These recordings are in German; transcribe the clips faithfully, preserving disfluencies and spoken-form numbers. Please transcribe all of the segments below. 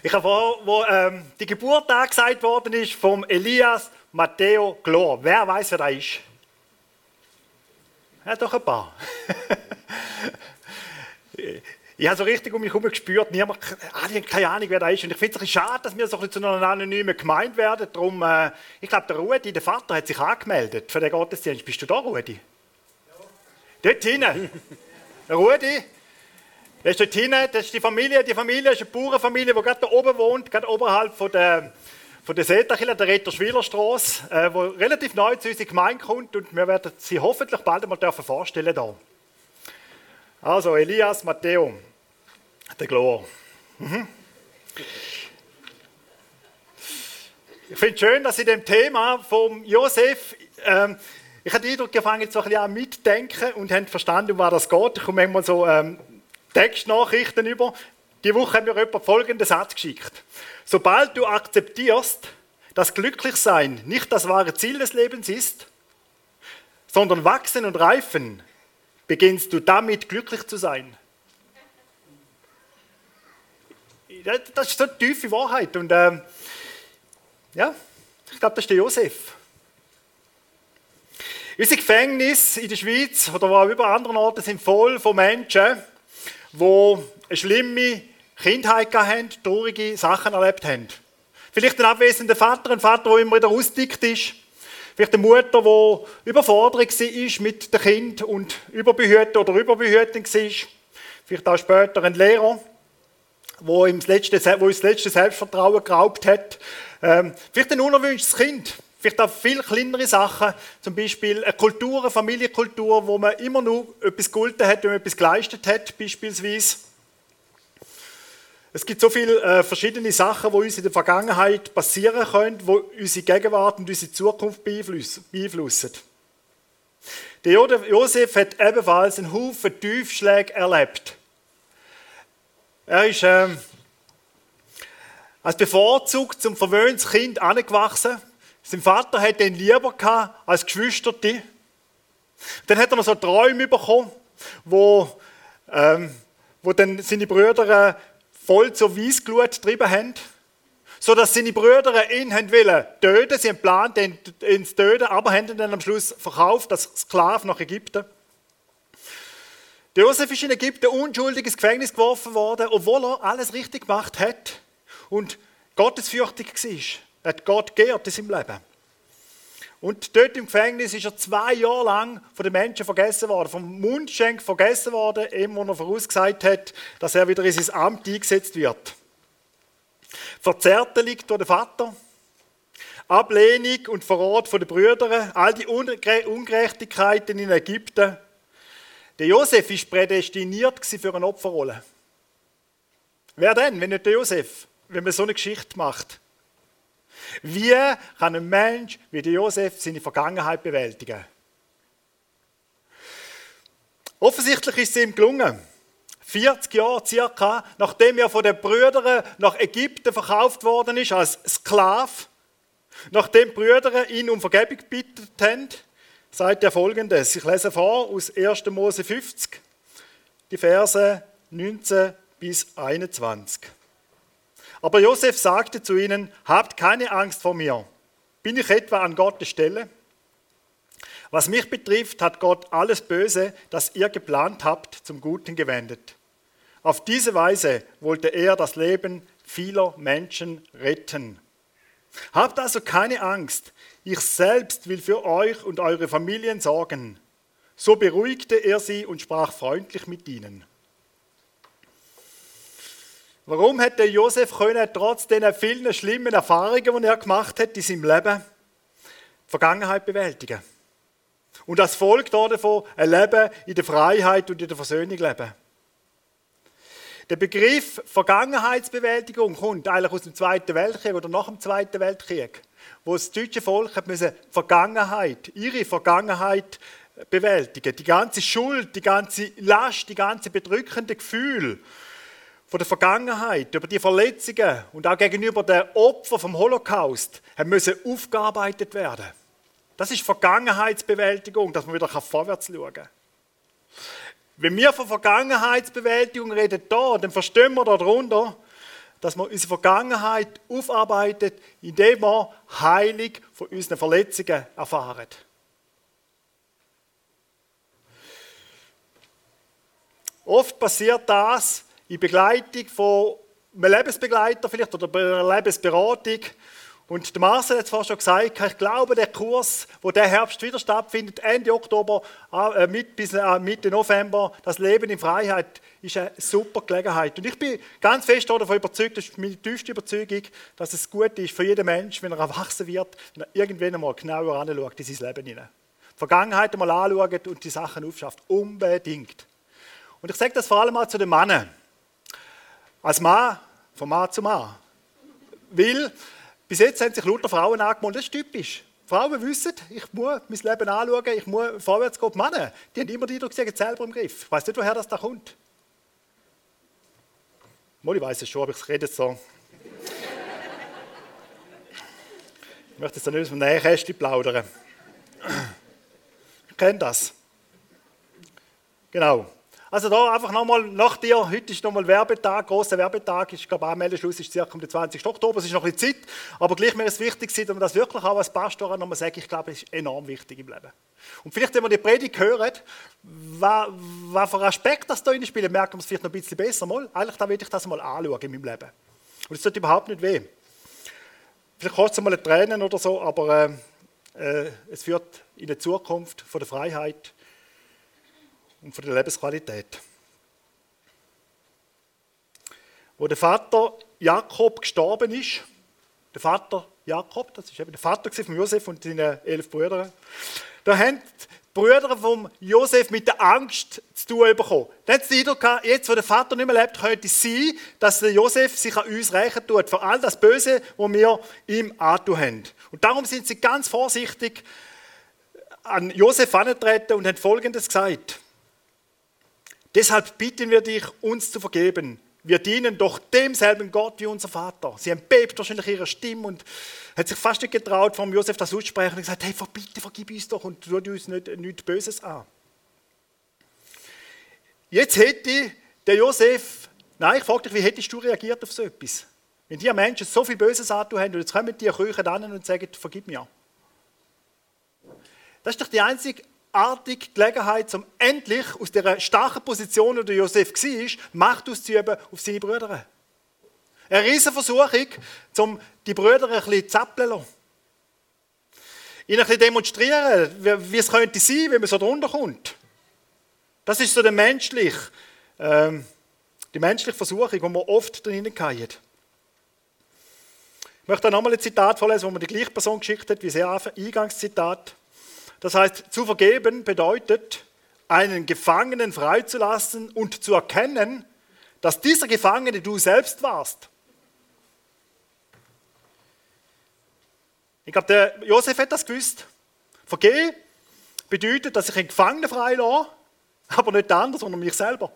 Ich habe vorher, wo ähm, die Geburt angesagt worden ist, vom Elias Matteo Glor. Wer weiß, wer das ist? Ja, doch ein paar. Ich habe so richtig um mich herum gespürt, niemand, alle haben keine Ahnung, wer das ist. Und ich finde es ein bisschen schade, dass wir so ein bisschen zu einer anonymen Gemeinde werden. Darum, äh, ich glaube, der Rudi, der Vater, hat sich angemeldet für den Gottesdienst. Bist du da, Rudi? Ja. Dort hinten. Rudi, das ist dort hinten, das ist die Familie. Die Familie ist eine Bauernfamilie, die gerade da oben wohnt, gerade oberhalb von der, von der Seetachille, der Retter-Schwiler-Strasse, äh, die relativ neu zu unserer Gemeinde kommt. Und wir werden sie hoffentlich bald einmal vorstellen dürfen. Also, Elias Matteo, der Glor. Mhm. Ich finde es schön, dass in dem Thema vom Josef, ähm, ich habe den Eindruck, ihr fangt jetzt so ein bisschen an mitdenken und habt verstanden, um was das geht. Ich komme manchmal so ähm, Textnachrichten über. Die Woche haben mir jemand folgenden Satz geschickt. Sobald du akzeptierst, dass Glücklichsein nicht das wahre Ziel des Lebens ist, sondern wachsen und reifen, beginnst du damit, glücklich zu sein. Das ist so eine tiefe Wahrheit. Und ähm, ja, ich glaube, das ist der Josef. Unsere Gefängnisse in der Schweiz oder wo auch überall anderen Orten sind voll von Menschen, die eine schlimme Kindheit hatten, traurige Sachen erlebt haben. Vielleicht ein abwesender Vater, ein Vater, der immer wieder ausdickt ist. Vielleicht eine Mutter, die überfordert war mit dem Kind und überbehütet oder überbehütend war. Vielleicht auch später ein Lehrer, der ihm das letzte, wo das letzte Selbstvertrauen geraubt hat. Ähm, vielleicht ein unerwünschtes Kind. Vielleicht auch viel kleinere Sachen. Zum Beispiel eine Kultur, eine Familienkultur, wo man immer nur etwas gegolten hat, wenn man etwas geleistet hat, beispielsweise. Es gibt so viele äh, verschiedene Sachen, die uns in der Vergangenheit passieren können, die unsere Gegenwart und unsere Zukunft beeinflussen. Der Josef hat ebenfalls einen Haufen Tiefschläge erlebt. Er ist ähm, als bevorzugt zum verwöhntes Kind angewachsen. Sein Vater hatte ihn lieber gehabt als Geschwisterte. Dann hat er noch so Träume bekommen, wo, ähm, wo dann seine Brüder äh, voll zur Weissglut getrieben haben, sodass seine Brüder ihn wollten töten. Sie haben geplant, ihn, ihn zu töten, aber haben ihn dann am Schluss verkauft als Sklave nach Ägypten. Der Josef ist in Ägypten unschuldig ins Gefängnis geworfen worden, obwohl er alles richtig gemacht hat und gottesfürchtig war. Er hat Gott geehrt in seinem Leben. Und dort im Gefängnis ist er zwei Jahre lang von den Menschen vergessen worden, vom Mundschenk vergessen worden, eben wo er vorausgesagt hat, dass er wieder in sein Amt eingesetzt wird. Verzerrte liegt durch den Vater, Ablehnung und Verrat von den Brüdern, all die Ungerechtigkeiten in Ägypten. Der Josef war prädestiniert für eine Opferrolle. Wer denn, wenn nicht der Josef, wenn man so eine Geschichte macht? Wie kann ein Mensch wie der Josef seine Vergangenheit bewältigen? Offensichtlich ist es ihm gelungen. vierzig Jahre circa, nachdem er von den Brüdern nach Ägypten verkauft worden ist als Sklave, nachdem die Brüder ihn um Vergebung gebeten haben, sagt er Folgendes. Ich lese vor aus erster Mose fünfzig, die Verse neunzehn bis einundzwanzig. Aber Josef sagte zu ihnen, habt keine Angst vor mir. Bin ich etwa an Gottes Stelle? Was mich betrifft, hat Gott alles Böse, das ihr geplant habt, zum Guten gewendet. Auf diese Weise wollte er das Leben vieler Menschen retten. Habt also keine Angst. Ich selbst will für euch und eure Familien sorgen. So beruhigte er sie und sprach freundlich mit ihnen. Warum hätte Josef können, trotz den vielen schlimmen Erfahrungen, die er gemacht hat in seinem Leben, die Vergangenheit bewältigen? Und als Folge davon ein Leben in der Freiheit und in der Versöhnung leben. Der Begriff Vergangenheitsbewältigung kommt eigentlich aus dem Zweiten Weltkrieg oder nach dem Zweiten Weltkrieg, wo das deutsche Volk hat müssen Vergangenheit, ihre Vergangenheit bewältigen. Die ganze Schuld, die ganze Last, die ganze bedrückende Gefühle von der Vergangenheit, über die Verletzungen und auch gegenüber den Opfern vom Holocaust haben müssen aufgearbeitet werden. Das ist Vergangenheitsbewältigung, dass man wieder vorwärts schauen kann. Wenn wir von Vergangenheitsbewältigung reden, da, dann verstehen wir darunter, dass wir unsere Vergangenheit aufarbeiten, indem wir Heilung von unseren Verletzungen erfahren. Oft passiert das in Begleitung von einem Lebensbegleiter vielleicht oder bei einer Lebensberatung. Und der Marcel hat es vorhin schon gesagt, ich glaube, der Kurs, der diesen Herbst wieder stattfindet, Ende Oktober äh, mit, bis äh, Mitte November, das Leben in Freiheit, ist eine super Gelegenheit. Und ich bin ganz fest davon überzeugt, das ist meine tiefste Überzeugung, dass es gut ist für jeden Menschen, wenn er erwachsen wird, wenn er irgendwann einmal genauer anschaut in sein Leben hinein. Die Vergangenheit einmal anschaut und die Sachen aufschafft. Unbedingt. Und ich sage das vor allem mal zu den Männern. Als Mann, von Mann zu Mann. Weil bis jetzt haben sich lauter Frauen angemeldet, das ist typisch. Frauen wissen, ich muss mein Leben anschauen, ich muss vorwärts gehen. Die Männer, die haben immer die Eindruck, sie haben es selber im Griff. Ich weiss nicht, woher das da kommt. Mal, ich weiss es schon, aber ich rede jetzt so. Ich möchte jetzt nicht aus dem Nähkästchen plaudern. Ich kenne das. Genau. Also da einfach nochmal nach dir, heute ist nochmal Werbetag, grosser Werbetag, ich glaube Anmeldeschluss ist circa um den zwanzigsten Oktober, es ist noch ein bisschen Zeit, aber gleich mir ist es wichtig, dass man das wirklich auch als Pastor nochmal sagt, ich glaube, es ist enorm wichtig im Leben. Und vielleicht, wenn wir die Predigt hören, was, was für Aspekte das da spielen, merken wir es vielleicht noch ein bisschen besser. Mal, eigentlich da will ich das mal anschauen in meinem Leben. Und es tut überhaupt nicht weh. Vielleicht kostet es mal eine Tränen oder so, aber äh, äh, es führt in die Zukunft von der Freiheit und von der Lebensqualität. Wo der Vater Jakob gestorben ist, der Vater Jakob, das ist eben der Vater von Josef und seinen elf Brüdern, da haben die Brüder von Josef mit der Angst zu tun bekommen. Dann haben sie den Eindruck gehabt, jetzt, wo der Vater nicht mehr lebt, könnte es sein, dass der Josef sich an uns rächen tut, für all das Böse, was wir ihm antun haben. Und darum sind sie ganz vorsichtig an Josef herangetreten und haben Folgendes gesagt: Deshalb bitten wir dich, uns zu vergeben. Wir dienen doch demselben Gott wie unser Vater. Sie haben bebt wahrscheinlich ihre Stimme und hat sich fast nicht getraut, vom Josef das auszusprechen und gesagt, hey, bitte vergib uns doch und tu uns nicht, nichts Böses an. Jetzt hätte der Josef, nein, ich frage dich, wie hättest du reagiert auf so etwas? Wenn die Menschen so viel Böses antun haben und jetzt kommen die Kirche an und sagen, vergib mir. Das ist doch die einzige artige Gelegenheit, um endlich aus der starken Position, in der Josef war, Macht auszuüben auf seine Brüder. Eine riesige Versuchung, um die Brüder ein bisschen zappeln zu lassen. Ihnen ein bisschen demonstrieren, wie es könnte sein, wenn man so drunter kommt. Das ist so der menschliche, ähm, die menschliche Versuchung, die wir oft drinnen fallen. Ich möchte nochmal ein Zitat vorlesen, das mir die gleiche Person geschickt hat, wie das Eingangszitat. Das heißt, zu vergeben bedeutet, einen Gefangenen freizulassen und zu erkennen, dass dieser Gefangene du selbst warst. Ich glaube, der Josef hat das gewusst. Vergehen bedeutet, dass ich einen Gefangenen freilasse, aber nicht den anderen, sondern mich selber.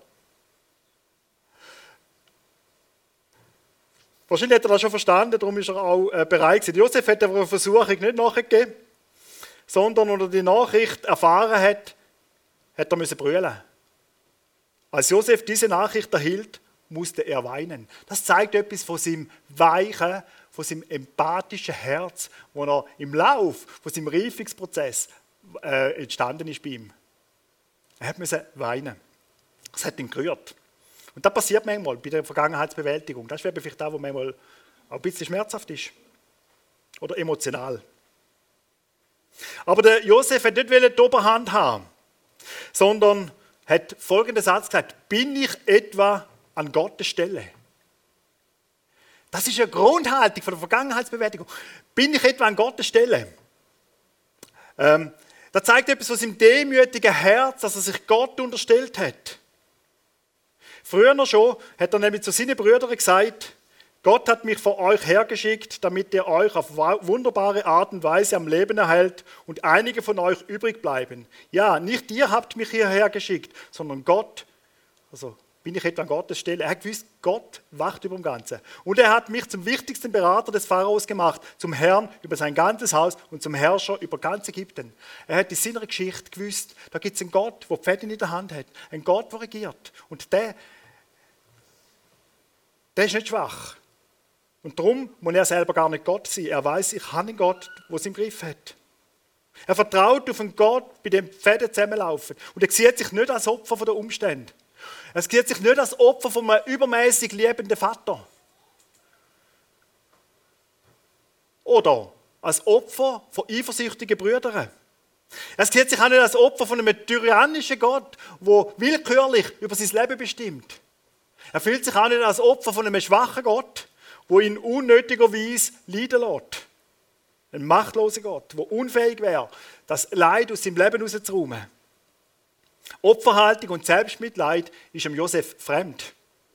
Wahrscheinlich hat er das schon verstanden, darum ist er auch bereit gewesen. Josef hat aber eine Versuchung nicht nachgegeben, sondern als er die Nachricht erfahren hat, hat er müssen brüllen. Als Josef diese Nachricht erhielt, musste er weinen. Das zeigt etwas von seinem weichen, von seinem empathischen Herz, wo er im Lauf von seinem Reifungsprozess äh, entstanden ist bei ihm. Er hat müssen weinen. Das hat ihn gerührt. Und das passiert manchmal bei der Vergangenheitsbewältigung. Das ist vielleicht das, was manchmal auch ein bisschen schmerzhaft ist. Oder emotional. Aber der Josef hat nicht die Oberhand haben, sondern hat folgenden Satz gesagt: Bin ich etwa an Gottes Stelle? Das ist eine Grundhaltung von der Vergangenheitsbewältigung. Bin ich etwa an Gottes Stelle? Ähm, das zeigt etwas von seinem demütigen Herz, dass er sich Gott unterstellt hat. Früher schon hat er nämlich zu seinen Brüdern gesagt: Gott hat mich vor euch hergeschickt, damit er euch auf wunderbare Art und Weise am Leben erhält und einige von euch übrig bleiben. Ja, nicht ihr habt mich hierher geschickt, sondern Gott. Also bin ich etwa an Gottes Stelle. Er hat gewusst, Gott wacht über dem Ganzen. Und er hat mich zum wichtigsten Berater des Pharaos gemacht, zum Herrn über sein ganzes Haus und zum Herrscher über ganz Ägypten. Er hat in seiner Geschichte gewusst, da gibt es einen Gott, der die Fäden in der Hand hat. Einen Gott, der regiert. Und der, der ist nicht schwach. Und darum muss er selber gar nicht Gott sein. Er weiß, ich habe einen Gott, der es im Griff hat. Er vertraut auf einen Gott, bei dem die Fäden zusammenlaufen. Und er sieht sich nicht als Opfer der Umstände. Er sieht sich nicht als Opfer von einem übermäßig liebenden Vater. Oder als Opfer von eifersüchtigen Brüdern. Er sieht sich auch nicht als Opfer von einem tyrannischen Gott, der willkürlich über sein Leben bestimmt. Er fühlt sich auch nicht als Opfer von einem schwachen Gott, der ihn unnötigerweise leiden lässt. Ein machtloser Gott, der unfähig wäre, das Leid aus seinem Leben herauszuräumen. Opferhaltung und Selbstmitleid ist dem Josef fremd.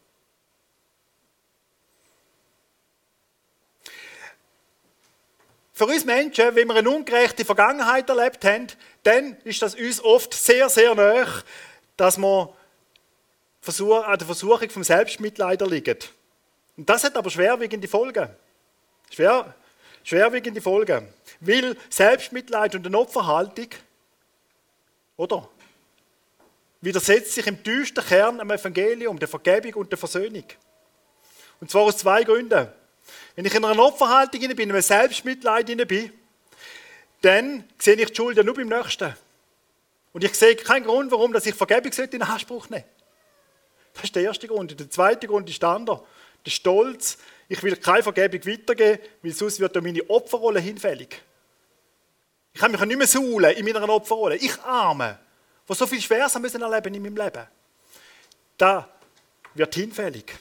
Für uns Menschen, wenn wir eine ungerechte Vergangenheit erlebt haben, dann ist das uns oft sehr, sehr nahe, dass wir an der Versuchung vom Selbstmitleid liegen. Und das hat aber schwerwiegende Folgen. Schwer, schwerwiegende Folgen. Weil Selbstmitleid und eine Opferhaltung, oder? Widersetzt sich im tiefsten Kern am Evangelium, der Vergebung und der Versöhnung. Und zwar aus zwei Gründen. Wenn ich in einer Opferhaltung bin, in einem Selbstmitleid bin, dann sehe ich die Schuld ja nur beim Nächsten. Und ich sehe keinen Grund, warum ich Vergebung in Anspruch nehmen sollte. Das ist der erste Grund. Und der zweite Grund ist der andere. Der Stolz. Ich will keine Vergebung weitergeben, weil sonst wird meine Opferrolle hinfällig. Ich kann mich nicht mehr suhlen in meiner Opferrolle. Ich Arme, der so viel Schweres haben müssen erleben in meinem Leben. Das wird hinfällig.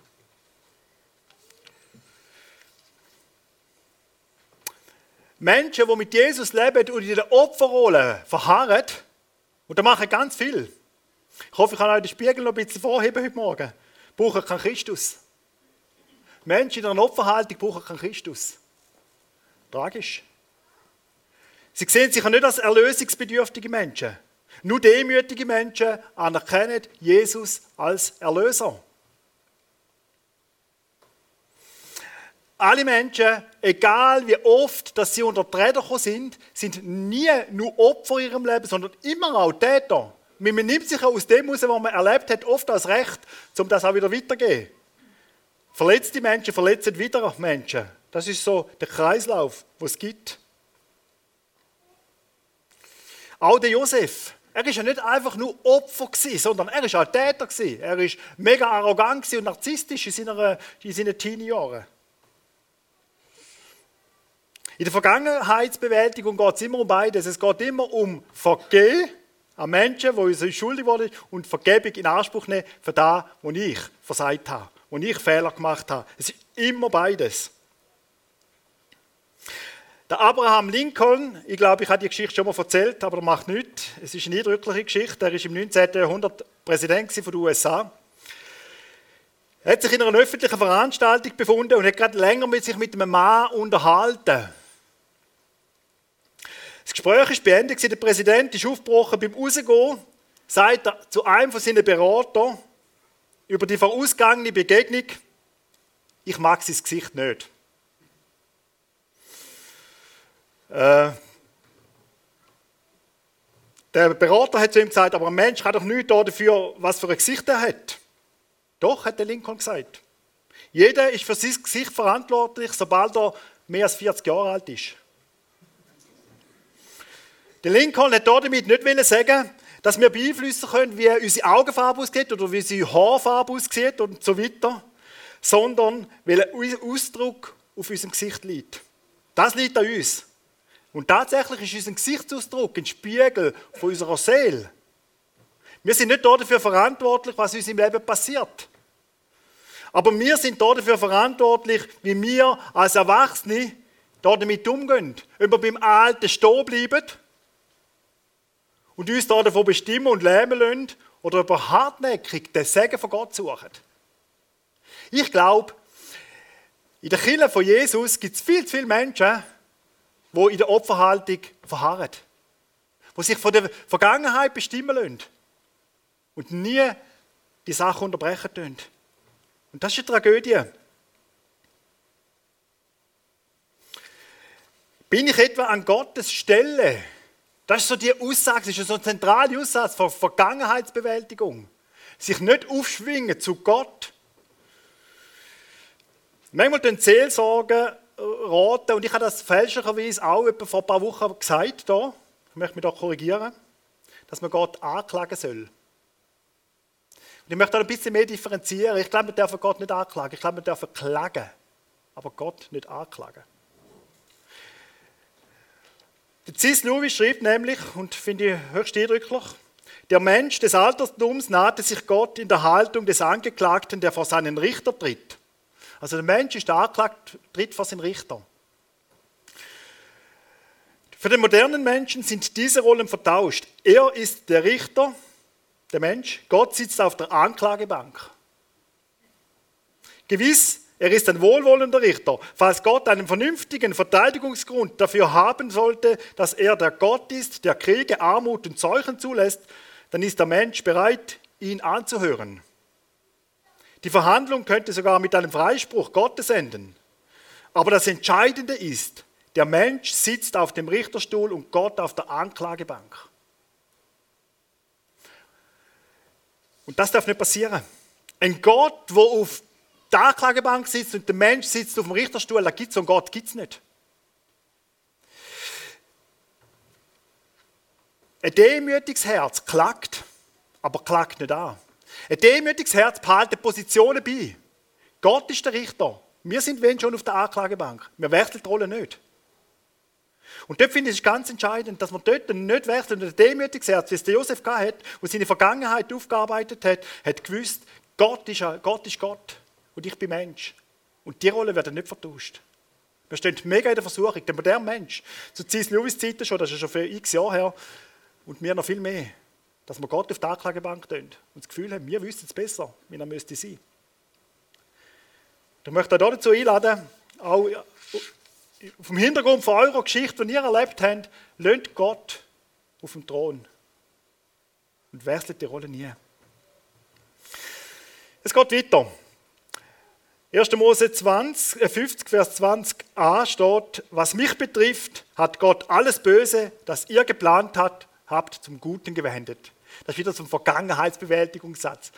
Menschen, die mit Jesus leben und in der Opferrolle verharren, und da machen ganz viel. Ich hoffe, ich kann euch den Spiegel noch ein bisschen vorheben heute Morgen. Brauchen keinen Christus. Menschen in einer Opferhaltung brauchen keinen Christus. Tragisch. Sie sehen sich nicht als erlösungsbedürftige Menschen. Nur demütige Menschen anerkennen Jesus als Erlöser. Alle Menschen, egal wie oft dass sie unter die Räder gekommen sind, sind nie nur Opfer in ihrem Leben, sondern immer auch Täter. Man nimmt sich aus dem heraus, was man erlebt hat, oft als Recht, um das auch wieder weiterzugeben. Verletzte Menschen verletzen wieder Menschen. Das ist so der Kreislauf, den es gibt. Auch der Josef, er war ja nicht einfach nur Opfer, sondern er war auch Täter. Er war mega arrogant und narzisstisch in seinen, in seinen Teenie-Jahren. In der Vergangenheitsbewältigung geht es immer um beides. Es geht immer um Vergehen an Menschen, die uns schuldig wurden, und Vergebung in Anspruch nehmen für das, was ich versagt habe, wo ich Fehler gemacht habe. Es ist immer beides. Der Abraham Lincoln, ich glaube, ich habe die Geschichte schon mal erzählt, aber er macht nichts. Es ist eine eindrückliche Geschichte. Er war im neunzehnten Jahrhundert Präsident der U S A. Er hat sich in einer öffentlichen Veranstaltung befunden und hat gerade länger mit sich mit einem Mann unterhalten. Das Gespräch war beendet, der Präsident ist aufgebrochen. Beim Rausgehen sagt er zu einem von seinen Beratern über die vorausgegangene Begegnung: Ich mag sein Gesicht nicht. Äh, der Berater hat zu ihm gesagt, aber ein Mensch kann doch nichts dafür, was für ein Gesicht er hat. Doch, hat der Lincoln gesagt. Jeder ist für sein Gesicht verantwortlich, sobald er mehr als vierzig Jahre alt ist. Der Lincoln hat damit nicht sagen, dass wir beeinflussen können, wie unsere Augenfarbe aussieht oder wie unsere Haarfarbe aussieht und so weiter, sondern weil ein Ausdruck auf unserem Gesicht liegt. Das liegt an uns. Und tatsächlich ist unser Gesichtsausdruck ein Spiegel von unserer Seele. Wir sind nicht dafür verantwortlich, was uns im Leben passiert. Aber wir sind dafür verantwortlich, wie wir als Erwachsene damit umgehen. Ob wir beim Alten stehen bleiben und uns davon bestimmen und lähmen lassen, oder ob wir hartnäckig den Segen von Gott suchen. Ich glaube, in der Kirche von Jesus gibt es viel zu viele Menschen, die in der Opferhaltung verharren. Die sich von der Vergangenheit bestimmen lassen. Und nie die Sache unterbrechen können. Und das ist eine Tragödie. Bin ich etwa an Gottes Stelle? Das ist so die Aussage, das ist so eine zentrale Aussage von Vergangenheitsbewältigung. Sich nicht aufschwingen zu Gott. Manchmal tun Seelsorgen raten, und ich habe das fälschlicherweise auch etwa vor ein paar Wochen gesagt, da, ich möchte mich da korrigieren, dass man Gott anklagen soll. Und ich möchte da ein bisschen mehr differenzieren. Ich glaube, man darf Gott nicht anklagen. Ich glaube, man darf klagen, aber Gott nicht anklagen. Der C S Lewis schreibt nämlich, und finde ich höchst eindrücklich, der Mensch des Altertums nahte sich Gott in der Haltung des Angeklagten, der vor seinen Richter tritt. Also der Mensch ist der Anklagte, tritt vor seinen Richter. Für den modernen Menschen sind diese Rollen vertauscht. Er ist der Richter, der Mensch. Gott sitzt auf der Anklagebank. Gewiss, er ist ein wohlwollender Richter. Falls Gott einen vernünftigen Verteidigungsgrund dafür haben sollte, dass er der Gott ist, der Kriege, Armut und Seuchen zulässt, dann ist der Mensch bereit, ihn anzuhören. Die Verhandlung könnte sogar mit einem Freispruch Gottes enden. Aber das Entscheidende ist, der Mensch sitzt auf dem Richterstuhl und Gott auf der Anklagebank. Und das darf nicht passieren. Ein Gott, der auf der Anklagebank sitzt und der Mensch sitzt auf dem Richterstuhl, da gibt es so einen Gott, gibt es nicht. Ein demütiges Herz klagt, aber klagt nicht an. Ein demütiges Herz behalten Positionen bei. Gott ist der Richter. Wir sind wenn schon auf der Anklagebank. Wir wechseln die Rolle nicht. Und dort finde ich es ganz entscheidend, dass man dort nicht wechselt. Und ein demütiges Herz, wie es der Josef hatte, der seine Vergangenheit aufgearbeitet hat, hat gewusst, Gott ist, Gott ist Gott und ich bin Mensch. Und die Rolle werden nicht vertauscht. Wir stehen mega in der Versuchung. Der moderne Mensch, zu C S Lewis Zeiten schon, das ist schon für x Jahre her, und wir noch viel mehr, dass wir Gott auf die Anklagebank tun und das Gefühl haben, wir wüssten es besser, wie er müsste sein. Ich möchte euch dazu einladen, auch vom Hintergrund von eurer Geschichte, die ihr erlebt habt, lasst Gott auf dem Thron und wechselt die Rolle nie. Es geht weiter. erster Mose zwanzig, fünfzig, Vers zwanzig a steht, was mich betrifft, hat Gott alles Böse, das ihr geplant habt, habt zum Guten gewendet. Das ist wieder so ein Vergangenheitsbewältigungssatz.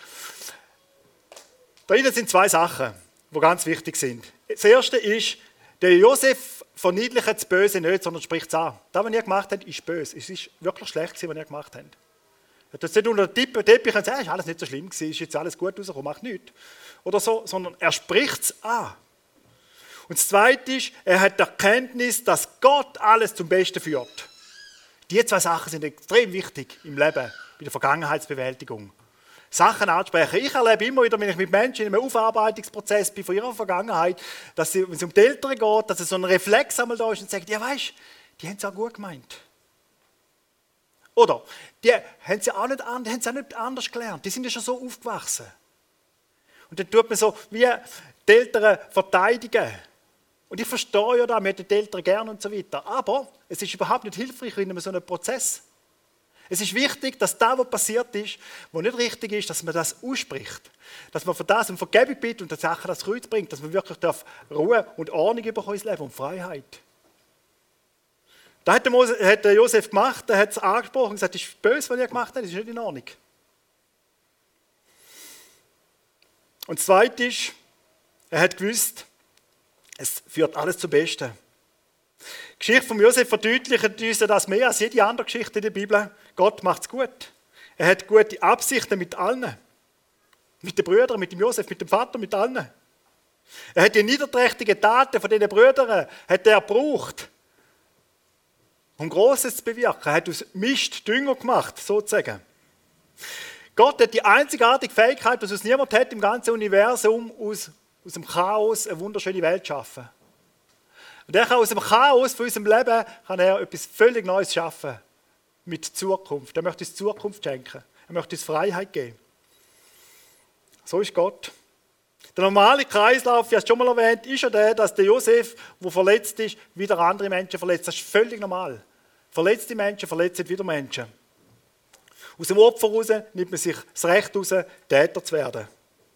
Da sind zwei Sachen, die ganz wichtig sind. Das erste ist, der Josef verniedlicht das Böse nicht, sondern spricht es an. Das, was ihr gemacht habt, ist böse. Es ist wirklich schlecht, was ihr gemacht habt. Er hat nicht unter den Teppich und sagt, ist alles nicht so schlimm gewesen, ist jetzt alles gut rausgekommen, macht nichts. Oder so, sondern er spricht es an. Und das Zweite ist, er hat die Erkenntnis, dass Gott alles zum Besten führt. Die zwei Sachen sind extrem wichtig im Leben, bei der Vergangenheitsbewältigung. Sachen ansprechen. Ich erlebe immer wieder, wenn ich mit Menschen in einem Aufarbeitungsprozess bin von ihrer Vergangenheit, dass sie, wenn es um die Eltern geht, dass es so ein Reflex einmal da ist und sagt, ja weisst, die haben es auch gut gemeint. Oder, die haben es auch nicht, die haben es auch nicht anders gelernt, die sind ja schon so aufgewachsen. Und dann tut man so wie die Eltern verteidigen. Und ich verstehe ja da, wir hätten die Eltern gerne und so weiter. Aber es ist überhaupt nicht hilfreich in so einem Prozess. Es ist wichtig, dass das, was passiert ist, was nicht richtig ist, dass man das ausspricht. Dass man für das um Vergebung bittet und die Sache das Kreuz bringt, dass man wirklich Ruhe und Ordnung bekommen ins Leben und Freiheit. Das hat der, Mose, hat der Josef gemacht, er hat es angesprochen und gesagt, das ist böse, was ihr gemacht habt, das ist nicht in Ordnung. Und das Zweite ist, er hat gewusst, es führt alles zum Besten. Die Geschichte von Josef verdeutlicht uns das mehr als jede andere Geschichte in der Bibel. Gott macht es gut. Er hat gute Absichten mit allen. Mit den Brüdern, mit dem Josef, mit dem Vater, mit allen. Er hat die niederträchtigen Taten von diesen Brüdern hat er gebraucht, um Grosses zu bewirken. Er hat aus Mist Dünger gemacht, sozusagen. Gott hat die einzigartige Fähigkeit, was uns niemand hat im ganzen Universum, aus, aus dem Chaos eine wunderschöne Welt zu schaffen. Und er kann aus dem Chaos von unserem Leben kann er etwas völlig Neues schaffen. Mit Zukunft. Er möchte uns Zukunft schenken. Er möchte uns Freiheit geben. So ist Gott. Der normale Kreislauf, wie ich es schon mal erwähnt, ist ja der, dass der Josef, der verletzt ist, wieder andere Menschen verletzt. Das ist völlig normal. Verletzte Menschen verletzen wieder Menschen. Aus dem Opfer heraus nimmt man sich das Recht heraus, Täter zu werden.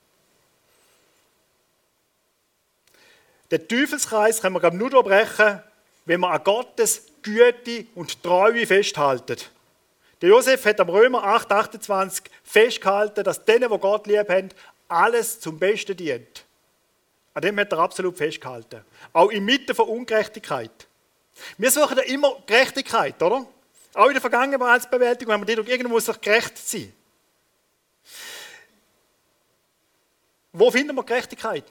Den Teufelskreis können wir glaube ich, nur durchbrechen, wenn wir an Gottes Güte und Treue festhalten. Der Josef hat am Römer acht achtundzwanzig festgehalten, dass denen, die Gott lieb haben, alles zum Besten dient. An dem hat er absolut festgehalten. Auch inmitten von Ungerechtigkeit. Wir suchen ja immer Gerechtigkeit, oder? Auch in der Vergangenheitsbewältigung haben wir gedacht, irgendwo muss doch gerecht sein. Wo finden wir Gerechtigkeit?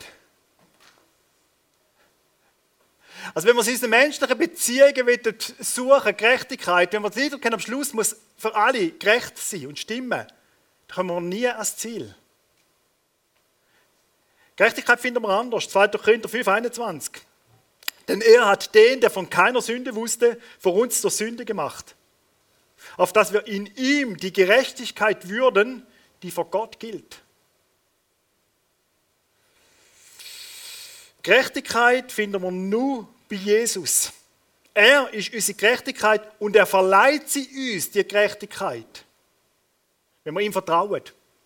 Also wenn wir in unseren menschlichen Beziehungen suchen, Gerechtigkeit, wenn wir das Eindruck haben, am Schluss muss für alle gerecht sein und stimmen, dann kommen wir nie ans Ziel. Gerechtigkeit finden wir anders. zweiter Korinther fünf, einundzwanzig. Denn er hat den, der von keiner Sünde wusste, für uns zur Sünde gemacht, auf dass wir in ihm die Gerechtigkeit würden, die vor Gott gilt. Gerechtigkeit finden wir nur bei Jesus. Er ist unsere Gerechtigkeit und er verleiht sie uns, die Gerechtigkeit, wenn wir ihm vertrauen.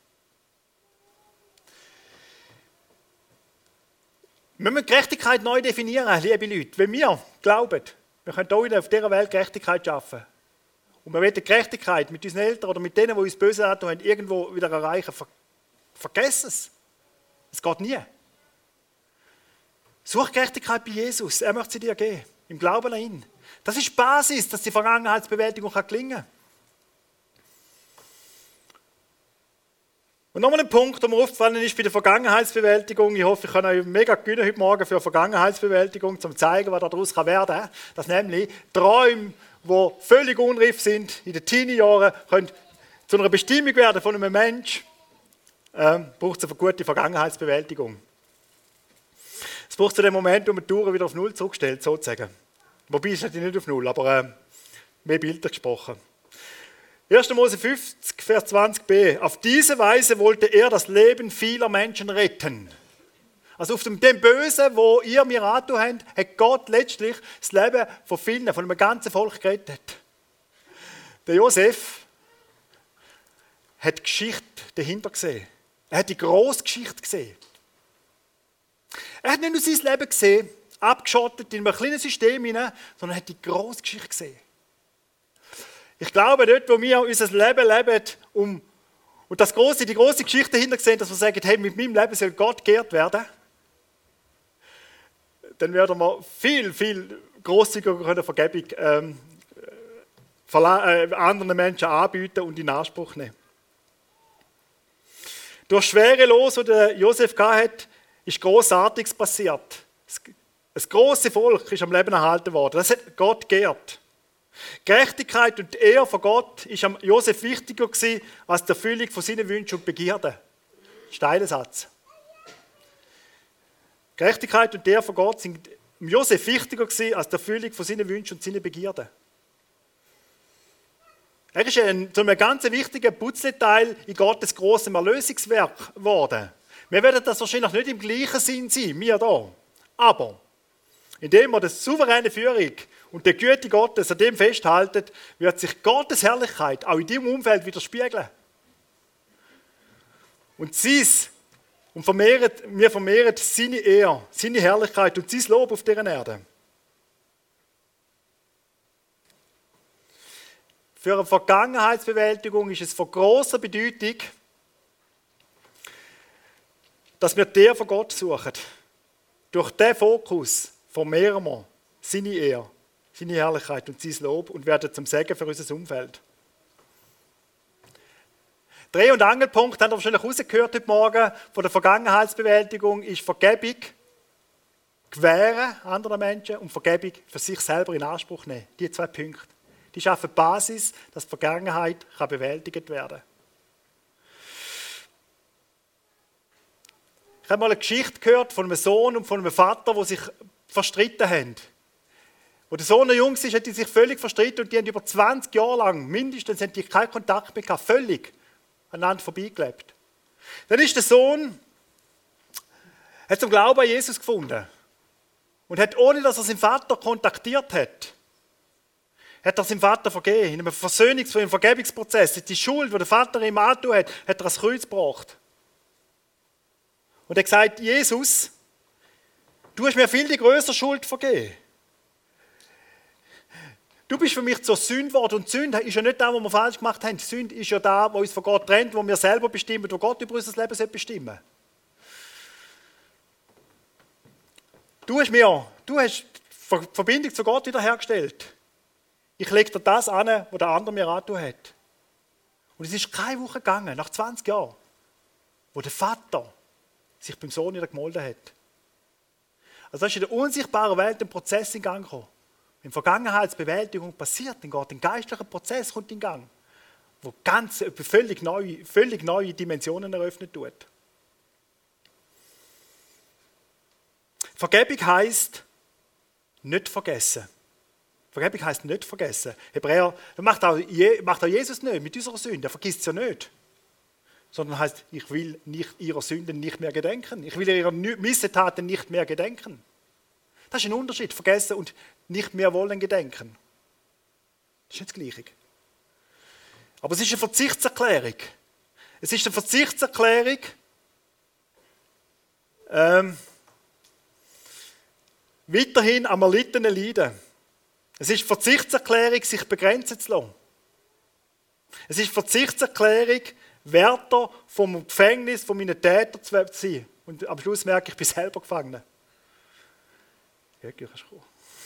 Wir müssen Gerechtigkeit neu definieren, liebe Leute. Wenn wir glauben, wir können hier auf dieser Welt Gerechtigkeit schaffen und wir wollen Gerechtigkeit mit unseren Eltern oder mit denen, die uns böse haben, irgendwo wieder erreichen, ver vergessen es. Es geht nie. Such Gerechtigkeit bei Jesus, er möchte sie dir geben, im Glauben an ihn. Das ist die Basis, dass die Vergangenheitsbewältigung gelingen kann. Und nochmal ein Punkt, der mir aufgefallen ist bei der Vergangenheitsbewältigung. Ich hoffe, ich kann euch mega gewinnen heute Morgen für Vergangenheitsbewältigung, um zu zeigen, was daraus werden kann. Dass nämlich Träume, die völlig unreif sind, in den Teenie-Jahren, können zu einer Bestimmung werden von einem Menschen. Ähm, braucht es eine gute Vergangenheitsbewältigung. Es braucht zu dem Moment, wo man die Touren wieder auf Null zurückstellt, sozusagen. Wobei ist natürlich nicht auf Null, aber äh, mehr Bilder gesprochen. erster Mose fünfzig, Vers zwanzig b. Auf diese Weise wollte er das Leben vieler Menschen retten. Also auf dem, dem Bösen, wo ihr mir angetan habt, hat Gott letztlich das Leben von vielen, von einem ganzen Volk gerettet. Der Josef hat die Geschichte dahinter gesehen. Er hat die grosse Geschichte gesehen. Er hat nicht nur sein Leben gesehen, abgeschottet in einem kleinen System hinein, sondern er hat die grosse Geschichte gesehen. Ich glaube, dort, wo wir unser Leben leben, um, und das große, die große Geschichte dahinter sehen, dass wir sagen, hey, mit meinem Leben soll Gott geehrt werden, dann werden wir viel, viel grosszügiger Vergebung ähm, äh, anderen Menschen anbieten und in Anspruch nehmen. Durch schwere Los, die Josef hatte, ist Grossartiges passiert. Ein grosses Volk ist am Leben erhalten worden. Das hat Gott geehrt. Gerechtigkeit und Ehre von Gott ist am Josef wichtiger gewesen als die Erfüllung von seinen Wünschen und Begierden. Steiler Satz. Gerechtigkeit und Ehre von Gott sind am Josef wichtiger gewesen als die Erfüllung von seinen Wünschen und seinen Begierden. Er ist ein, zu einem ganz wichtigen Puzzleteil in Gottes grossem Erlösungswerk geworden. Wir werden das wahrscheinlich nicht im gleichen Sinn sein, wir da. Aber indem wir die souveräne Führung und die Güte Gottes an dem festhalten, wird sich Gottes Herrlichkeit auch in diesem Umfeld widerspiegeln. Und sie's, und vermehren, wir vermehren seine Ehre, seine Herrlichkeit und sein Lob auf dieser Erde. Für eine Vergangenheitsbewältigung ist es von grosser Bedeutung, dass wir den von Gott suchen. Durch diesen Fokus vermehren wir seine Ehre, seine Herrlichkeit und sein Lob und werden zum Segen für unser Umfeld. Dreh- und Angelpunkt, haben wir wahrscheinlich rausgehört heute Morgen, von der Vergangenheitsbewältigung ist Vergebung, gewähren anderen Menschen und Vergebung für sich selber in Anspruch nehmen. Die zwei Punkte. Die schaffen die Basis, dass die Vergangenheit kann bewältigt werden kann. Ich habe mal eine Geschichte gehört von einem Sohn und von einem Vater, die sich verstritten haben. Als der Sohn jung war, hat die sich völlig verstritten und die haben über zwanzig Jahre lang, mindestens, haben die keinen Kontakt mehr gehabt, völlig aneinander vorbeigelebt. Dann ist der Sohn, hat zum Glauben an Jesus gefunden und hat, ohne dass er seinen Vater kontaktiert hat, hat er seinem Vater vergeben. In einem Versöhnungs- einem Vergebungsprozess, die Schuld, die der Vater ihm angetan hat, hat er ans Kreuz gebracht. Und er hat gesagt, Jesus, du hast mir viel die größere Schuld vergeben. Du bist für mich zur Sünde geworden. Und Sünde ist ja nicht das, was wir falsch gemacht haben. Sünde ist ja das, was uns von Gott trennt, wo wir selber bestimmen, wo Gott über unser Leben bestimmen soll. Du hast mir, du hast die Verbindung zu Gott wiederhergestellt. Ich lege dir das an, was der andere mir angetan hat. Und es ist keine Woche gegangen, nach zwanzig Jahren, wo der Vater sich beim Sohn wieder gemolden hat. Also da ist in der unsichtbaren Welt ein Prozess in Gang gekommen. Wenn Vergangenheitsbewältigung passiert, dann geht ein geistlicher Prozess kommt in Gang, wo ganz völlig neue, völlig neue Dimensionen eröffnet tut. Vergebung heisst nicht vergessen. Vergebung heisst nicht vergessen. Hebräer macht auch, macht auch Jesus nicht mit unserer Sünde. Er vergisst es ja nicht. Sondern heißt, ich will nicht ihrer Sünden nicht mehr gedenken. Ich will ihrer Missetaten nicht mehr gedenken. Das ist ein Unterschied. Vergessen und nicht mehr wollen gedenken. Das ist nicht das Gleiche. Aber es ist eine Verzichtserklärung. Es ist eine Verzichtserklärung, ähm, weiterhin am erlittenen Leiden. Es ist Verzichtserklärung, sich begrenzen zu lassen. Es ist Verzichtserklärung, Wärter vom Gefängnis, von meinen Tätern zu sein. Und am Schluss merke ich, ich bin selber Gefangener. Ja, kannst du kommen.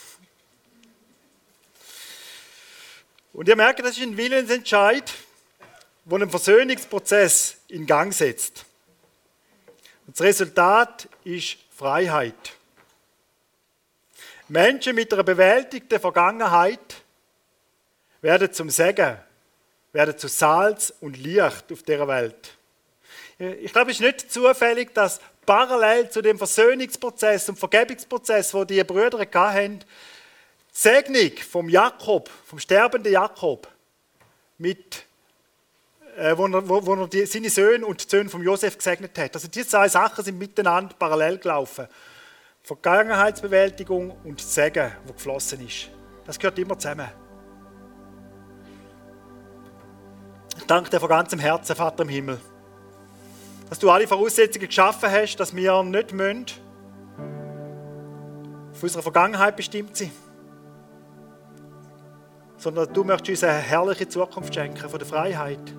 Und ihr merkt, das ist ein Willensentscheid, der einen Versöhnungsprozess in Gang setzt. Und das Resultat ist Freiheit. Menschen mit einer bewältigten Vergangenheit werden zum Segen, werden zu Salz und Licht auf dieser Welt. Ich glaube, es ist nicht zufällig, dass parallel zu dem Versöhnungsprozess und Vergebungsprozess, wo die Brüder hatten, die Segnung vom Jakob, vom sterbenden Jakob, mit, äh, wo er, wo, wo er die, seine Söhne und die Söhne von Josef gesegnet hat. Also diese zwei Sachen sind miteinander parallel gelaufen. Vergangenheitsbewältigung und Segen, wo geflossen ist. Das gehört immer zusammen. Ich danke dir von ganzem Herzen, Vater im Himmel, dass du alle Voraussetzungen geschaffen hast, dass wir nicht müssen, von unserer Vergangenheit bestimmt sind, sondern du möchtest uns eine herrliche Zukunft schenken von der Freiheit.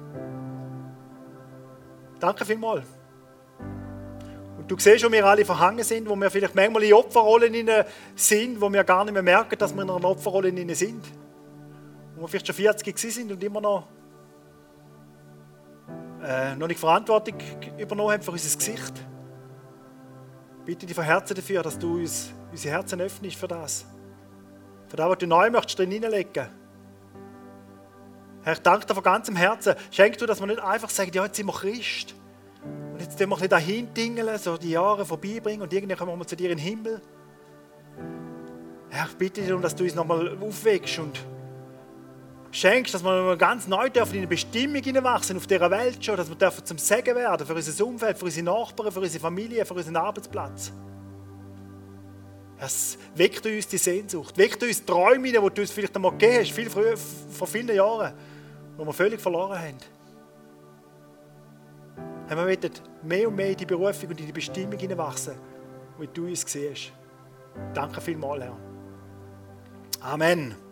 Danke vielmals. Und du siehst, wo wir alle verhangen sind, wo wir vielleicht manchmal in Opferrollen sind, wo wir gar nicht mehr merken, dass wir in einer Opferrolle sind. Wo wir vielleicht schon vierzig sind und immer noch, äh, noch nicht Verantwortung übernommen haben für unser Gesicht. Bitte dich von Herzen dafür, dass du uns unsere Herzen öffnest für das. Für das, was du neu möchtest, drin hineinlegen. Herr, ich danke dir von ganzem Herzen. Schenk du, dass wir nicht einfach sagen, ja, jetzt sind wir Christ. Und jetzt dürfen wir nicht dahin tingeln, so die Jahre vorbeibringen und irgendwann kommen wir zu dir in den Himmel. Herr, ich bitte dich darum, dass du uns nochmal aufweckst und schenkst, dass wir ganz neu dürfen in eine Bestimmung hineinwachsen auf dieser Welt schon, dass wir dürfen zum Segen werden für unser Umfeld, für unsere Nachbarn, für unsere Familie, für unseren Arbeitsplatz. Es weckt uns die Sehnsucht, weckt uns Träume, die du uns vielleicht einmal gegeben hast, viel früher, vor vielen Jahren, wo wir völlig verloren haben. Wir wollen mehr und mehr in die Berufung und in die Bestimmung hineinwachsen, wie du uns siehst. Danke vielmals, Herr. Amen.